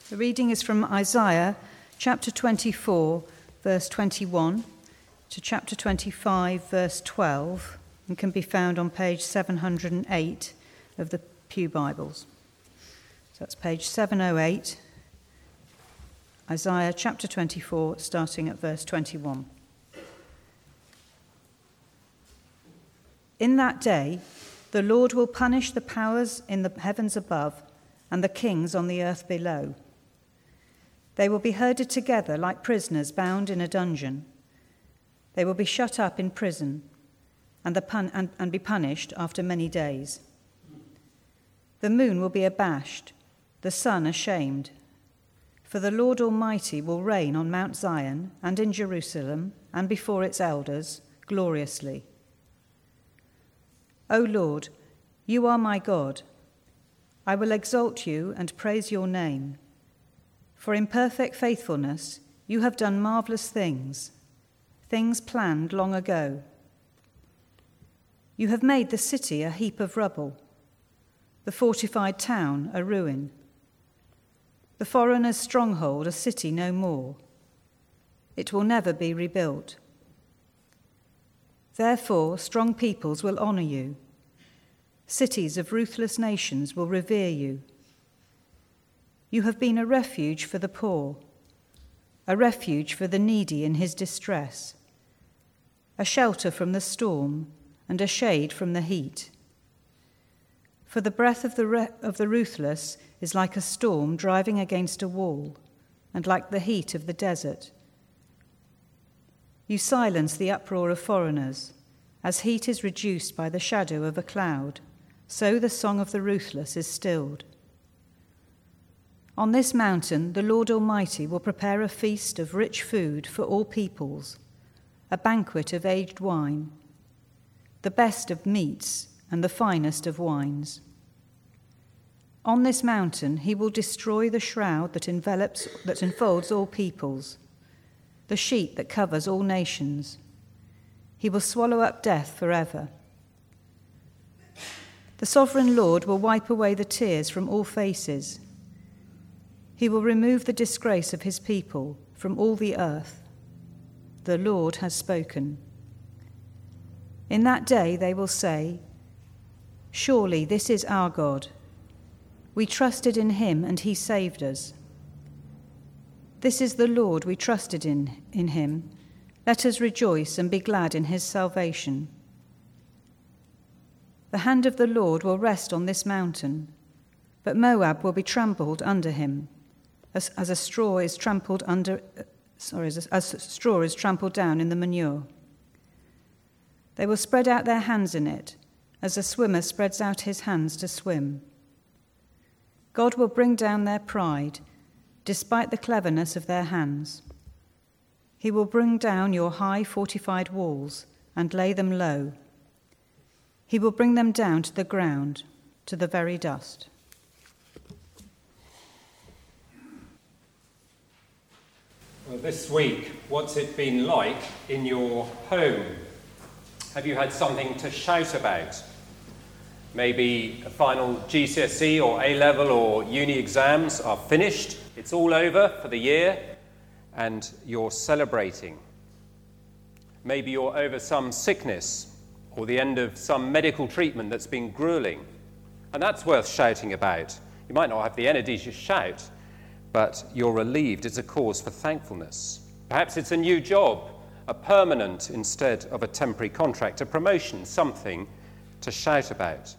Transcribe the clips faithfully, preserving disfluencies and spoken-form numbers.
The reading is from Isaiah chapter twenty-four, verse twenty-one to chapter twenty-five, verse twelve, and can be found on page seven hundred eight of the Pew Bibles. So that's page seven oh eight, Isaiah chapter twenty-four, starting at verse twenty-one. In that day, the Lord will punish the powers in the heavens above and the kings on the earth below. They will be herded together like prisoners bound in a dungeon. They will be shut up in prison and, the pun- and, and be punished after many days. The moon will be abashed, the sun ashamed. For the Lord Almighty will reign on Mount Zion and in Jerusalem and before its elders gloriously. O Lord, you are my God. I will exalt you and praise your name. For in perfect faithfulness you have done marvelous things, things planned long ago. You have made the city a heap of rubble, the fortified town a ruin, the foreigner's stronghold a city no more. It will never be rebuilt. Therefore, strong peoples will honor you. Cities of ruthless nations will revere you. You have been a refuge for the poor, a refuge for the needy in his distress, a shelter from the storm and a shade from the heat. For the breath of the, re- of the ruthless is like a storm driving against a wall, and like the heat of the desert. You silence the uproar of foreigners, as heat is reduced by the shadow of a cloud, so the song of the ruthless is stilled. On this mountain, the Lord Almighty will prepare a feast of rich food for all peoples, a banquet of aged wine, the best of meats and the finest of wines. On this mountain, he will destroy the shroud that envelops, that enfolds all peoples, the sheet that covers all nations. He will swallow up death forever. The sovereign Lord will wipe away the tears from all faces. He will remove the disgrace of his people from all the earth. The Lord has spoken. In that day they will say, "Surely this is our God. We trusted in him and he saved us. This is the Lord, we trusted in, in him. Let us rejoice and be glad in his salvation." The hand of the Lord will rest on this mountain, but Moab will be trampled under him, as, as a straw is trampled under, uh, sorry, as, as straw is trampled down in the manure. They will spread out their hands in it, as a swimmer spreads out his hands to swim. God will bring down their pride, despite the cleverness of their hands. He will bring down your high fortified walls and lay them low. He will bring them down to the ground, to the very dust. Well, this week, what's it been like in your home? Have you had something to shout about? Maybe a final G C S E or A-level or uni exams are finished. It's all over for the year and you're celebrating. Maybe you're over some sickness or the end of some medical treatment that's been grueling. And that's worth shouting about. You might not have the energy to shout, but you're relieved. It's a cause for thankfulness. Perhaps it's a new job, a permanent instead of a temporary contract, a promotion, something to shout about.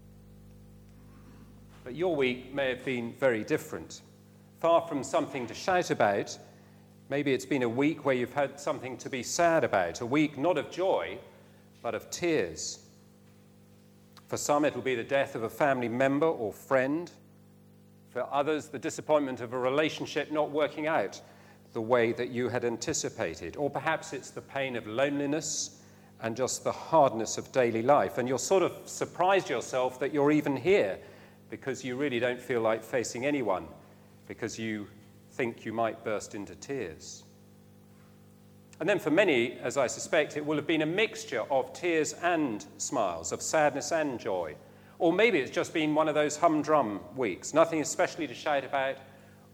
But your week may have been very different. Far from something to shout about, maybe it's been a week where you've had something to be sad about, a week not of joy, but of tears. For some, it'll be the death of a family member or friend. For others, the disappointment of a relationship not working out the way that you had anticipated. Or perhaps it's the pain of loneliness and just the hardness of daily life. And you're sort of surprised yourself that you're even here because you really don't feel like facing anyone, because you think you might burst into tears. And then for many, as I suspect, it will have been a mixture of tears and smiles, of sadness and joy. Or maybe it's just been one of those humdrum weeks, nothing especially to shout about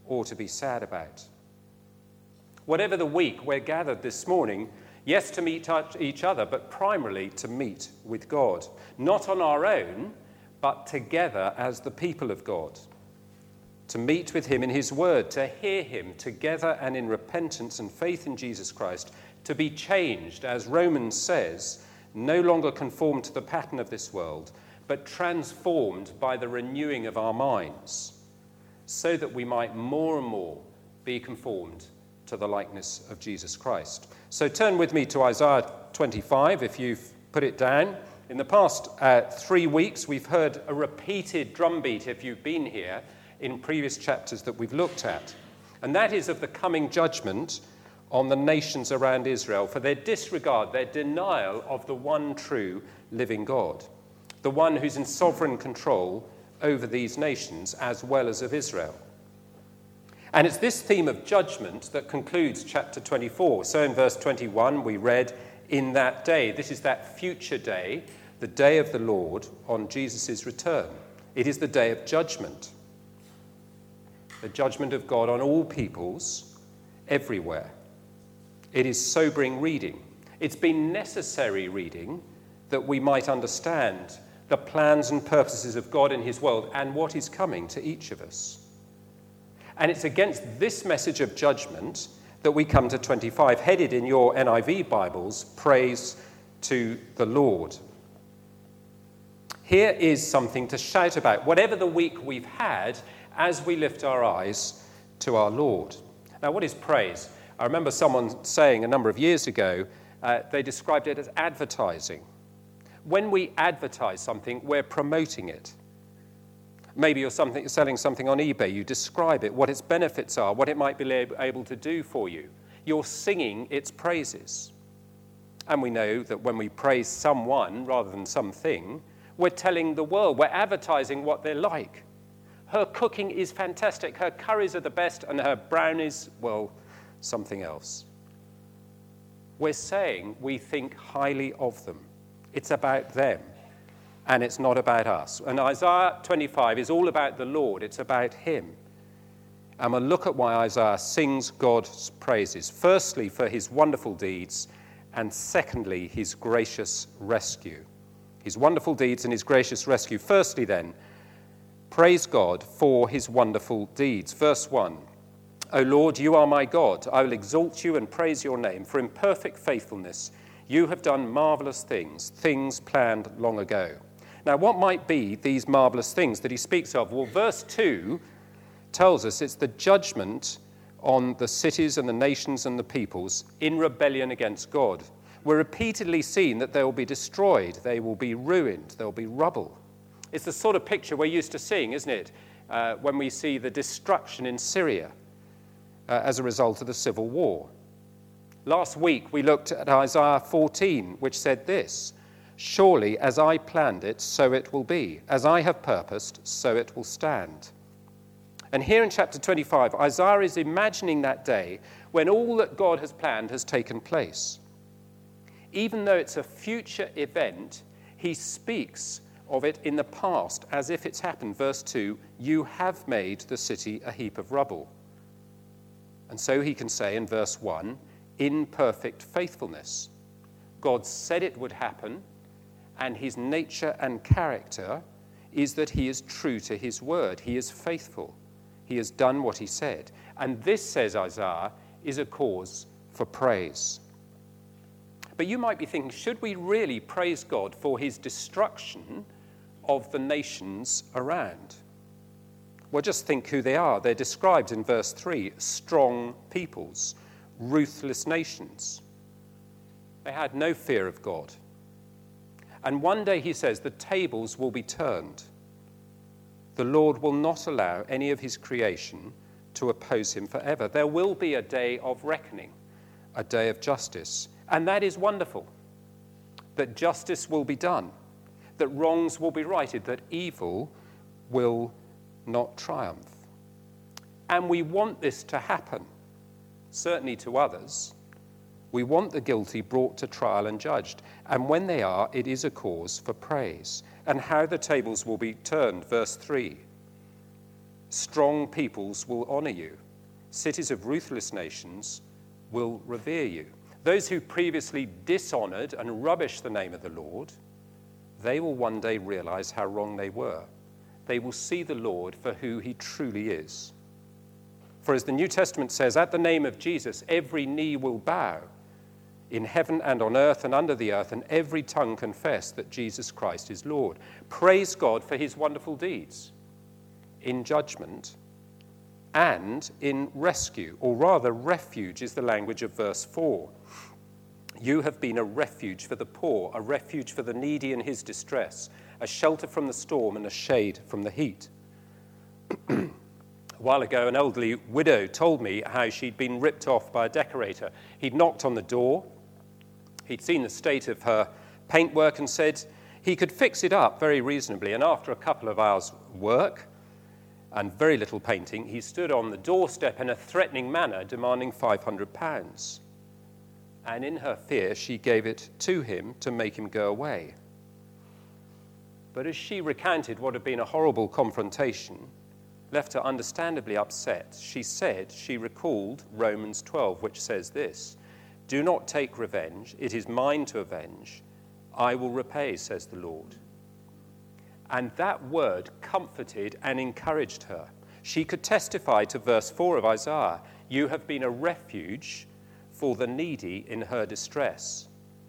or to be sad about. Whatever the week, we're gathered this morning, yes, to meet each other, but primarily to meet with God. Not on our own, but together as the people of God. To meet with him in his word, to hear him together and in repentance and faith in Jesus Christ, to be changed, as Romans says, no longer conformed to the pattern of this world, but transformed by the renewing of our minds, so that we might more and more be conformed to the likeness of Jesus Christ. So turn with me to Isaiah twenty-five, if you've put it down. In the past uh, three weeks, we've heard a repeated drumbeat, if you've been here, in previous chapters that we've looked at. And that is of the coming judgment on the nations around Israel for their disregard, their denial of the one true living God, the one who's in sovereign control over these nations as well as of Israel. And it's this theme of judgment that concludes chapter twenty-four. So in verse twenty-one, we read, "In that day," this is that future day, the day of the Lord on Jesus' return. It is the day of judgment. The judgment of God on all peoples, everywhere. It is sobering reading. It's been necessary reading that we might understand the plans and purposes of God in his world and what is coming to each of us. And it's against this message of judgment that we come to twenty-five, headed in your N I V Bibles, Praise to the Lord. Here is something to shout about, whatever the week we've had, as we lift our eyes to our Lord. Now, what is praise? I remember someone saying a number of years ago, uh, they described it as advertising. When we advertise something, we're promoting it. Maybe you're something, selling something on eBay, you describe it, what its benefits are, what it might be able to do for you. You're singing its praises. And we know that when we praise someone rather than something, we're telling the world, we're advertising what they're like. Her cooking is fantastic, her curries are the best, and her brownies, well, something else. We're saying we think highly of them. It's about them. And it's not about us. And Isaiah twenty-five is all about the Lord. It's about him. And we'll look at why Isaiah sings God's praises. Firstly, for his wonderful deeds, and secondly, his gracious rescue. His wonderful deeds and his gracious rescue. Firstly, then, praise God for his wonderful deeds. Verse one, O Lord, you are my God. I will exalt you and praise your name, for in perfect faithfulness you have done marvelous things, things planned long ago. Now, what might be these marvelous things that he speaks of? Well, verse two tells us it's the judgment on the cities and the nations and the peoples in rebellion against God. We're repeatedly seeing that they will be destroyed, they will be ruined, there will be rubble. It's the sort of picture we're used to seeing, isn't it, uh, when we see the destruction in Syria uh, as a result of the civil war. Last week we looked at Isaiah fourteen, which said this, "Surely as I planned it, so it will be. As I have purposed, so it will stand." And here in chapter twenty-five, Isaiah is imagining that day when all that God has planned has taken place. Even though it's a future event, he speaks of it in the past as if it's happened. Verse two, "You have made the city a heap of rubble." And so he can say in verse one, in perfect faithfulness. God said it would happen, and his nature and character is that he is true to his word. He is faithful. He has done what he said. And this, says Isaiah, is a cause for praise. But you might be thinking, should we really praise God for his destruction of the nations around? Well, just think who they are. They're described in verse three, strong peoples, ruthless nations. They had no fear of God. And one day, he says, the tables will be turned. The Lord will not allow any of his creation to oppose him forever. There will be a day of reckoning, a day of justice. And that is wonderful, that justice will be done, that wrongs will be righted, that evil will not triumph. And we want this to happen, certainly to others. We want the guilty brought to trial and judged. And when they are, it is a cause for praise. And how the tables will be turned, verse three. Strong peoples will honor you. Cities of ruthless nations will revere you. Those who previously dishonored and rubbished the name of the Lord, they will one day realize how wrong they were. They will see the Lord for who he truly is. For as the New Testament says, at the name of Jesus, every knee will bow in heaven and on earth and under the earth, and every tongue confess that Jesus Christ is Lord. Praise God for his wonderful deeds in judgment and in rescue, or rather refuge is the language of verse four. You have been a refuge for the poor, a refuge for the needy in his distress, a shelter from the storm and a shade from the heat. A while ago, an elderly widow told me how she'd been ripped off by a decorator. He'd knocked on the door. He'd seen the state of her paintwork and said he could fix it up very reasonably. And after a couple of hours' work and very little painting, he stood on the doorstep in a threatening manner, demanding five hundred pounds. And in her fear, she gave it to him to make him go away. But as she recounted what had been a horrible confrontation, left her understandably upset, she said she recalled Romans twelve, which says this, "Do not take revenge, it is mine to avenge. I will repay, says the Lord." And that word comforted and encouraged her. She could testify to verse four of Isaiah, "You have been a refuge for the needy in her distress."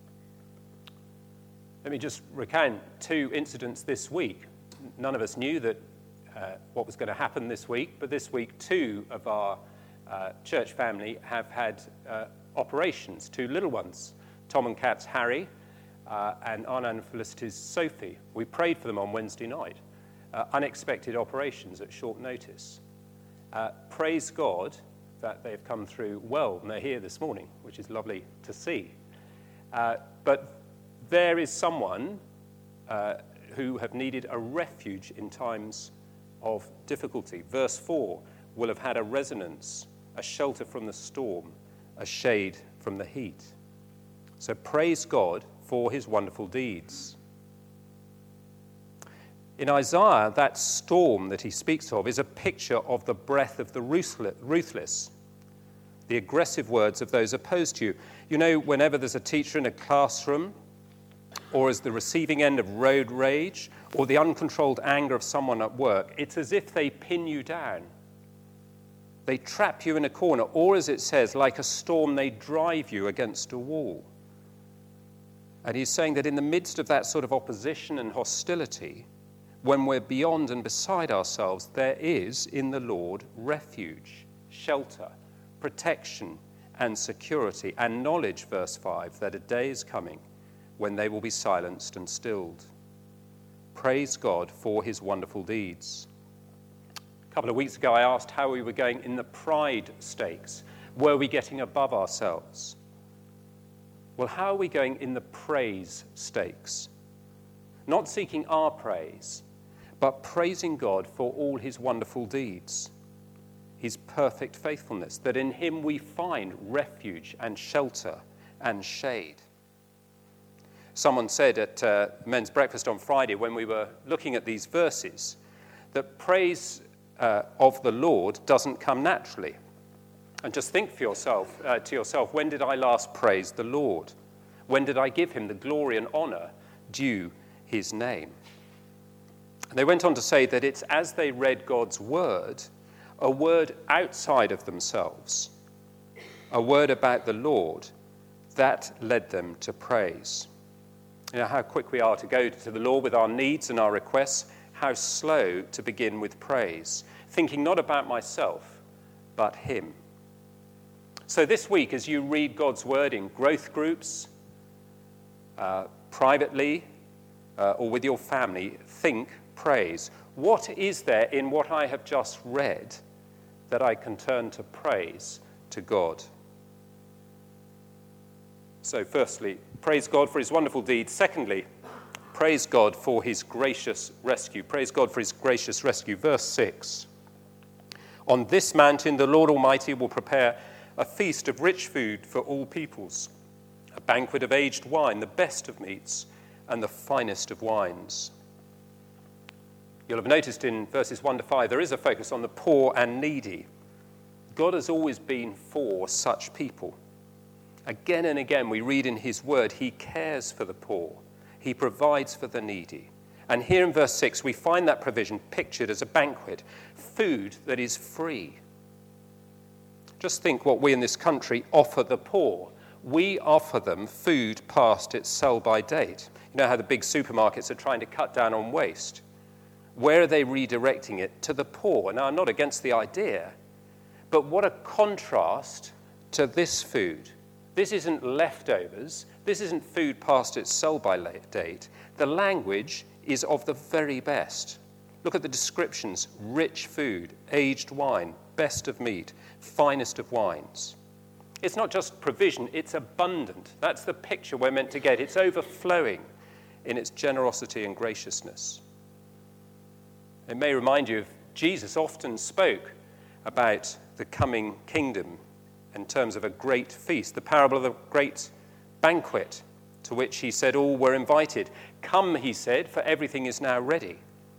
Let me just recount two incidents this week. None of us knew that uh, what was going to happen this week, but this week two of our uh, church family have had uh, operations, two little ones, Tom and Kat's Harry, uh, and Anna and Felicity's Sophie. We prayed for them on Wednesday night. Uh, unexpected operations at short notice. Uh, praise God that they've come through well, and they're here this morning, which is lovely to see. Uh, but there is someone uh, who have needed a refuge in times of difficulty. Verse four will have had a resonance, a shelter from the storm, a shade from the heat. So praise God for his wonderful deeds. In Isaiah, that storm that he speaks of is a picture of the breath of the ruthless, the aggressive words of those opposed to you. You know, whenever there's a teacher in a classroom, or as the receiving end of road rage, or the uncontrolled anger of someone at work, it's as if they pin you down. They trap you in a corner, or as it says, like a storm, they drive you against a wall. And he's saying that in the midst of that sort of opposition and hostility, when we're beyond and beside ourselves, there is in the Lord refuge, shelter, protection, and security, and knowledge, verse five, that a day is coming when they will be silenced and stilled. Praise God for his wonderful deeds. A couple of weeks ago, I asked how we were going in the pride stakes. Were we getting above ourselves? Well, how are we going in the praise stakes? Not seeking our praise, but praising God for all his wonderful deeds, his perfect faithfulness, that in him we find refuge and shelter and shade. Someone said at uh, men's breakfast on Friday when we were looking at these verses that praise uh, of the Lord doesn't come naturally. And just think for yourself, uh, to yourself, when did I last praise the Lord? When did I give him the glory and honor due his name? And they went on to say that it's as they read God's word, a word outside of themselves, a word about the Lord, that led them to praise. You know, how quick we are to go to the Lord with our needs and our requests, how slow to begin with praise, thinking not about myself, but him. So this week, as you read God's word in growth groups, uh, privately, uh, or with your family, think praise. What is there in what I have just read that I can turn to praise to God? So firstly, praise God for his wonderful deeds. Secondly, praise God for his gracious rescue. Praise God for his gracious rescue. Verse six. On this mountain the Lord Almighty will prepare a feast of rich food for all peoples, a banquet of aged wine, the best of meats, and the finest of wines. You'll have noticed in verses one to five, there is a focus on the poor and needy. God has always been for such people. Again and again, we read in his word, he cares for the poor. He provides for the needy. And here in verse six, we find that provision pictured as a banquet, food that is free. Just think what we in this country offer the poor. We offer them food past its sell-by date. You know how the big supermarkets are trying to cut down on waste? Where are they redirecting it? To the poor. Now, I'm not against the idea, but what a contrast to this food. This isn't leftovers. This isn't food past its sell-by date. The language is of the very best. Look at the descriptions: rich food, aged wine, best of meat, finest of wines. It's not just provision, it's abundant. That's the picture we're meant to get. It's overflowing in its generosity and graciousness. It may remind you of Jesus often spoke about the coming kingdom in terms of a great feast, the parable of the great banquet to which he said all were invited. Come, he said, for everything is now ready.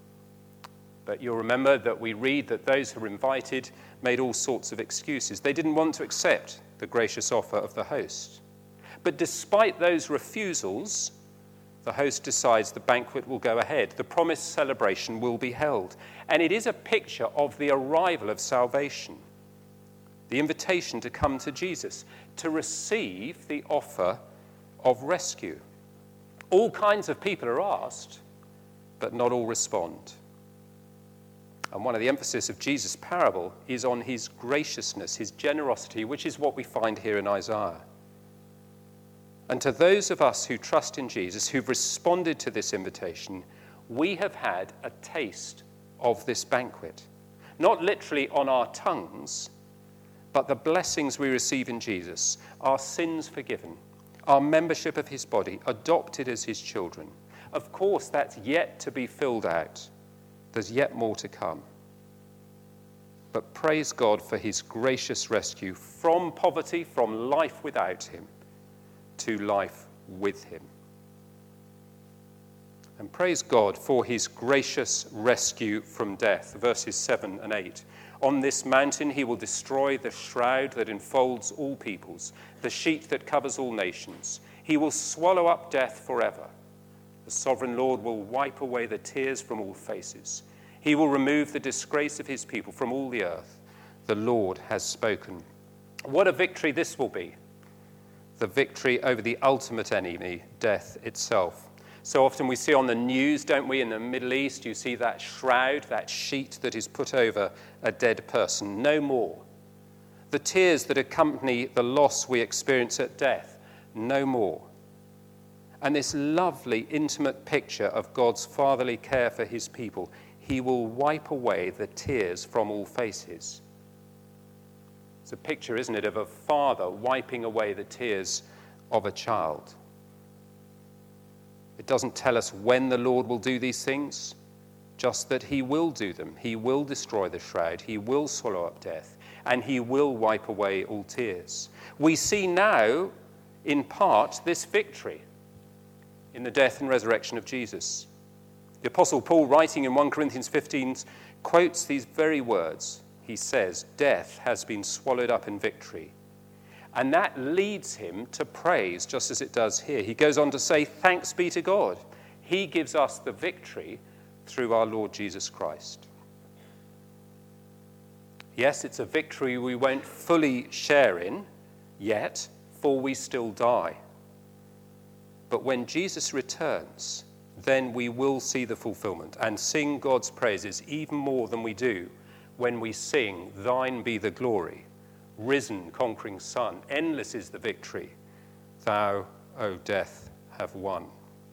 But you'll remember that we read that those who were invited made all sorts of excuses. They didn't want to accept the gracious offer of the host. But despite those refusals, the host decides the banquet will go ahead. The promised celebration will be held. And it is a picture of the arrival of salvation, the invitation to come to Jesus, to receive the offer of rescue. All kinds of people are asked, but not all respond. And one of the emphasis of Jesus' parable is on his graciousness, his generosity, which is what we find here in Isaiah. And to those of us who trust in Jesus, who've responded to this invitation, we have had a taste of this banquet. Not literally on our tongues, but the blessings we receive in Jesus, our sins forgiven, our membership of his body, adopted as his children. Of course, that's yet to be filled out. There's yet more to come. But praise God for his gracious rescue from poverty, from life without him, to life with him. And praise God for his gracious rescue from death. Verses seven and eight. On this mountain he will destroy the shroud that enfolds all peoples, the sheet that covers all nations. He will swallow up death forever. The sovereign Lord will wipe away the tears from all faces. He will remove the disgrace of his people from all the earth. The Lord has spoken. What a victory this will be. The victory over the ultimate enemy, death itself. So often we see on the news, don't we, in the Middle East, you see that shroud, that sheet that is put over a dead person. No more. The tears that accompany the loss we experience at death. No more. And this lovely, intimate picture of God's fatherly care for his people. He will wipe away the tears from all faces. It's a picture, isn't it, of a father wiping away the tears of a child. It doesn't tell us when the Lord will do these things, just that he will do them. He will destroy the shroud. He will swallow up death, and he will wipe away all tears. We see now, in part, this victory in the death and resurrection of Jesus. The Apostle Paul, writing in First Corinthians fifteen, quotes these very words. He says, death has been swallowed up in victory. And that leads him to praise, just as it does here. He goes on to say, thanks be to God. He gives us the victory through our Lord Jesus Christ. Yes, it's a victory we won't fully share in yet, for we still die. But when Jesus returns, then we will see the fulfillment and sing God's praises even more than we do when we sing, thine be the glory, risen, conquering Son, endless is the victory, thou, O death, have won.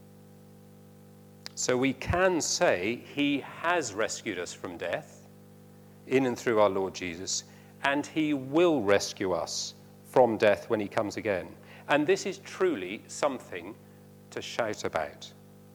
So we can say he has rescued us from death in and through our Lord Jesus, and he will rescue us from death when he comes again. And this is truly something to shout about.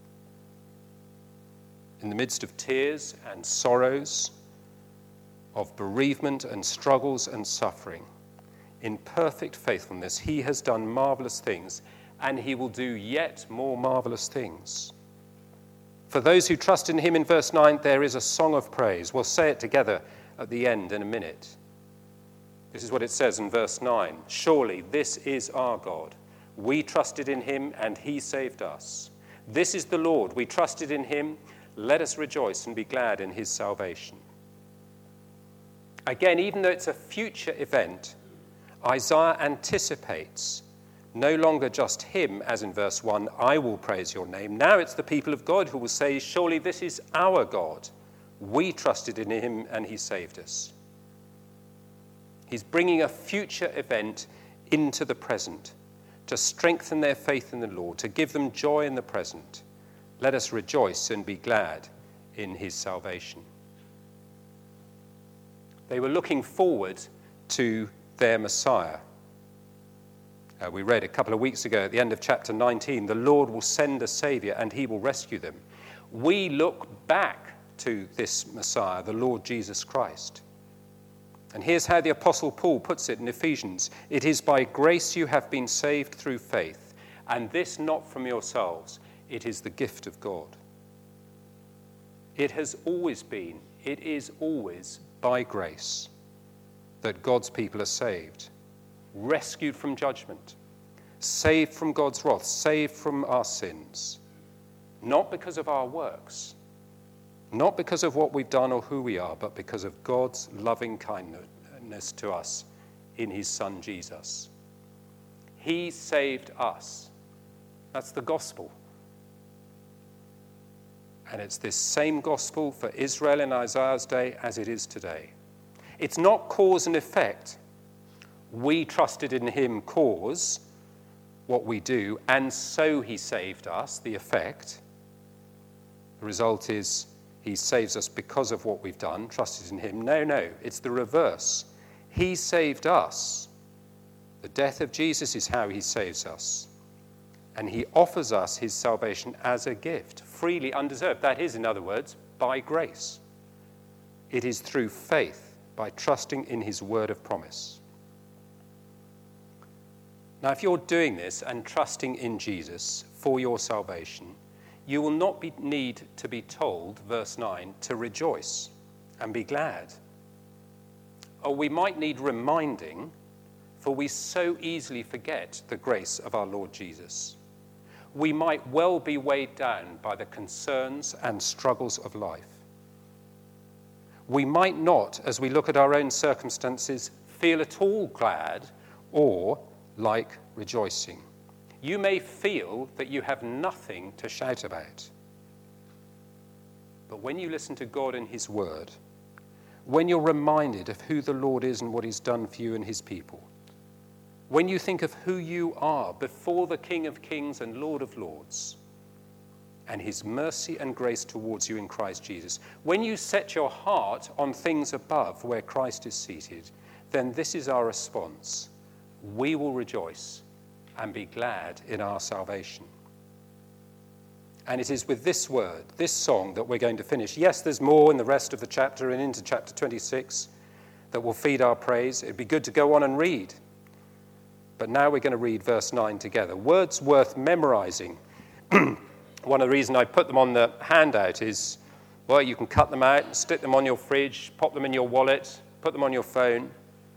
In the midst of tears and sorrows, of bereavement and struggles and suffering, in perfect faithfulness, he has done marvelous things, and he will do yet more marvelous things. For those who trust in him, in verse nine, there is a song of praise. We'll say it together at the end in a minute. This is what it says in verse nine. Surely this is our God. We trusted in him and he saved us. This is the Lord. We trusted in him. Let us rejoice and be glad in his salvation. Again, even though it's a future event, Isaiah anticipates no longer just him, as in verse one, I will praise your name. Now it's the people of God who will say, surely this is our God. We trusted in him and he saved us. He's bringing a future event into the present to strengthen their faith in the Lord, to give them joy in the present. Let us rejoice and be glad in his salvation. They were looking forward to their Messiah. Uh, we read a couple of weeks ago at the end of chapter nineteen, the Lord will send a Saviour and he will rescue them. We look back to this Messiah, the Lord Jesus Christ. And here's how the Apostle Paul puts it in Ephesians. It is by grace you have been saved through faith, and this not from yourselves. It is the gift of God. It has always been, it is always by grace that God's people are saved, rescued from judgment, saved from God's wrath, saved from our sins, not because of our works, not because of what we've done or who we are, but because of God's loving kindness to us in his Son Jesus. He saved us. That's the gospel. And it's this same gospel for Israel in Isaiah's day as it is today. It's not cause and effect. We trusted in him, cause, what we do, and so he saved us, the effect. The result is he saves us because of what we've done, trusted in him. No, no, it's the reverse. He saved us. The death of Jesus is how he saves us. And he offers us his salvation as a gift, freely, undeserved. That is, in other words, by grace. It is through faith, by trusting in his word of promise. Now, if you're doing this and trusting in Jesus for your salvation, you will not be, need to be told, verse nine, to rejoice and be glad. Or we might need reminding, for we so easily forget the grace of our Lord Jesus. We might well be weighed down by the concerns and struggles of life. We might not, as we look at our own circumstances, feel at all glad or like rejoicing. You may feel that you have nothing to shout about. But when you listen to God and his word, when you're reminded of who the Lord is and what he's done for you and his people, when you think of who you are before the King of Kings and Lord of Lords, and his mercy and grace towards you in Christ Jesus, when you set your heart on things above where Christ is seated, then this is our response. We will rejoice and be glad in our salvation. And it is with this word, this song, that we're going to finish. Yes, there's more in the rest of the chapter and into chapter twenty-six that will feed our praise. It'd be good to go on and read. But now we're going to read verse nine together. Words worth memorizing. One of the reasons I put them on the handout is, well, you can cut them out, stick them on your fridge, pop them in your wallet, put them on your phone.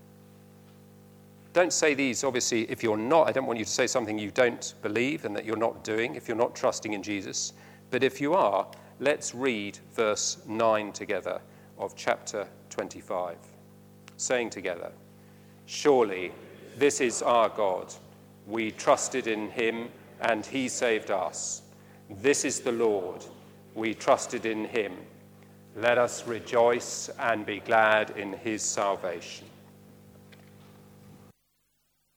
Don't say these, obviously, if you're not. I don't want you to say something you don't believe and that you're not doing, if you're not trusting in Jesus. But if you are, let's read verse nine together of chapter twenty-five, saying together, surely this is our God. We trusted in him and he saved us. This is the Lord. We trusted in him. Let us rejoice and be glad in his salvation.